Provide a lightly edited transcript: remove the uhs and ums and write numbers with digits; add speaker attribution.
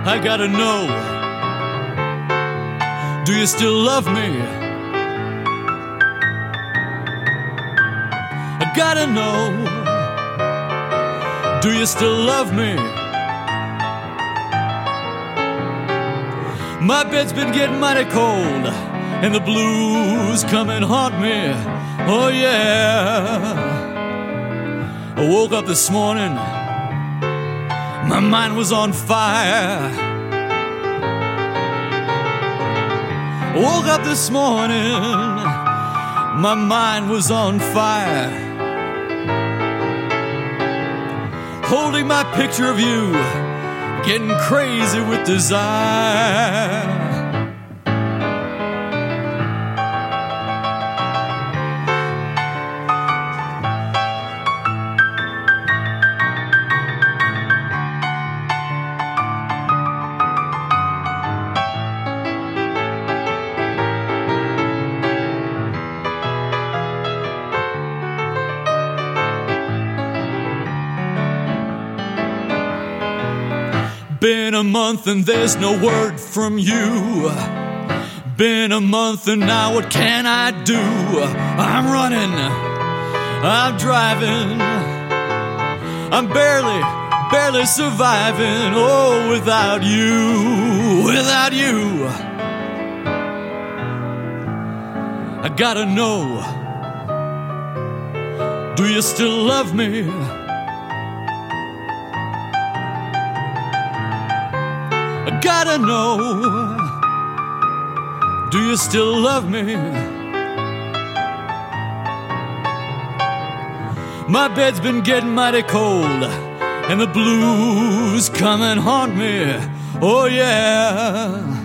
Speaker 1: I gotta know, do you still love me? I gotta know, do you still love me? My bed's been getting mighty cold, and the blues come and haunt me. Oh yeah. I woke up this morning, my mind was on fire. I woke up this morning, my mind was on fire. Holding my picture of you, getting crazy with desire. Been a month and there's no word from you. Been a month and now what can I do? I'm running, I'm driving, I'm barely surviving. Oh, without you, without you. I gotta know, do you still love me? I gotta know, do you still love me? My bed's been getting mighty cold, and the blues come and haunt me. Oh yeah.